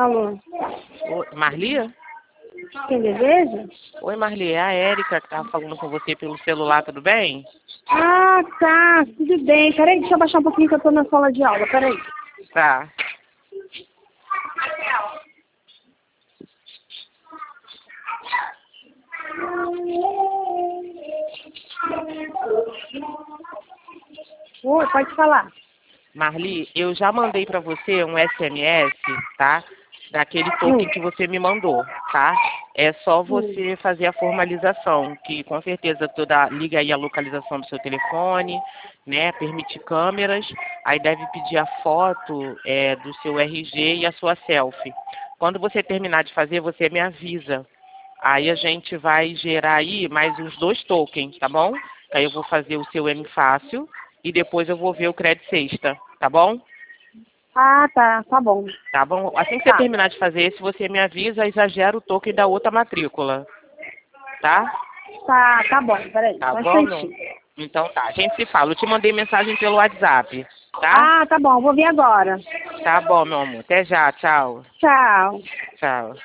Alô? Oi, Marli? Quem deseja? Oi, Marli, é a Érica que estava falando com você pelo celular, tudo bem? Ah, tá. Tudo bem. Peraí, deixa eu baixar um pouquinho que eu tô na sala de aula. Peraí. Tá. Oi, pode falar. Marli, eu já mandei para você um SMS, tá? Daquele token que você me mandou, tá? É só você fazer a formalização, que com certeza liga aí a localização do seu telefone, né? Permite câmeras, aí deve pedir a foto do seu RG e a sua selfie. Quando você terminar de fazer, você me avisa. Aí a gente vai gerar aí mais uns 2 tokens, tá bom? Aí eu vou fazer o seu M Fácil e depois eu vou ver o Crédito Sexta, tá bom? Ah, tá. Tá bom. Tá bom? Assim que você Tá. terminar de fazer esse, você me avisa e já gera o token da outra matrícula, tá? Tá bom. Peraí. Tá Só um bom, não? instantinho. Então tá, a gente se fala. Eu te mandei mensagem pelo WhatsApp, tá? Ah, tá bom. Vou vir agora. Tá bom, meu amor. Até já, tchau. Tchau. Tchau.